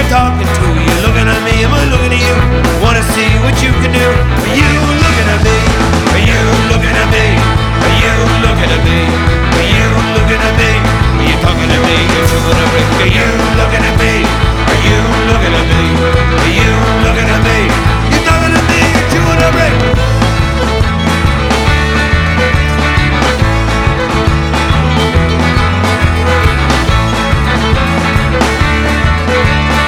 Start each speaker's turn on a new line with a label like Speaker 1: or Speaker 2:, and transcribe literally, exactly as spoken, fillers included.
Speaker 1: talking to you, looking at me, am I looking at you? Wanna see what you can do for you.